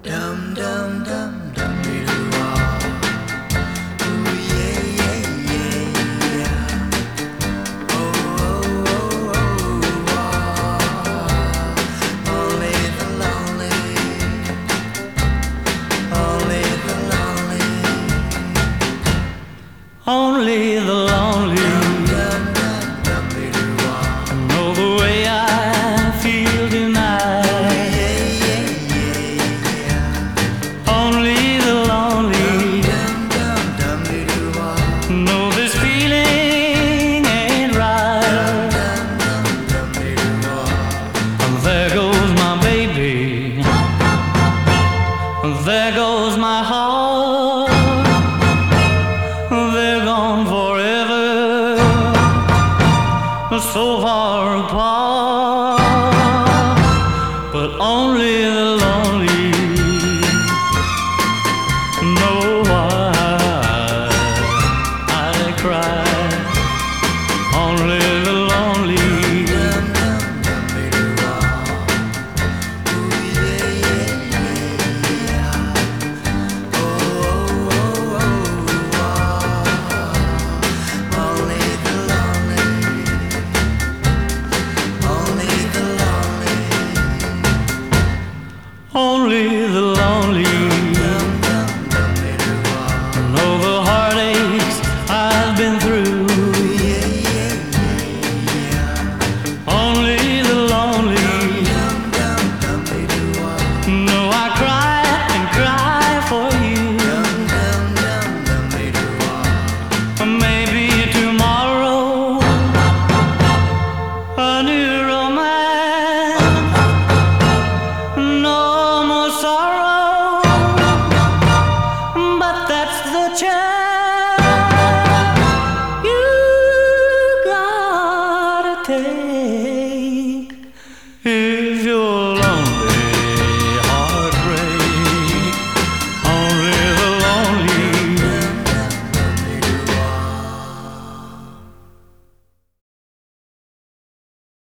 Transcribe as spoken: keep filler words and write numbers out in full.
Dum dum dum dum dee doo wah. Ooh yeah yeah yeah yeah. Oh oh oh oh wah. Only the lonely, only the lonely, Only the lonely dum dum dum dee doo wah. know the way I feel tonight. Yeah yeah yeah yeah. Only the lonely Dum dum dum dee doo wah. know this feeling ain't right. Dum dum dum dee doo wah. There goes my baby, there goes my heart. They're gone forever, so far apart. But only the lonely know why I cry. Only the lonely Dum dum dum dee doo wah. Ooh yeah yeah yeah yeah. Oh oh oh oh wah. Only the lonely, only the lonely, only the lonely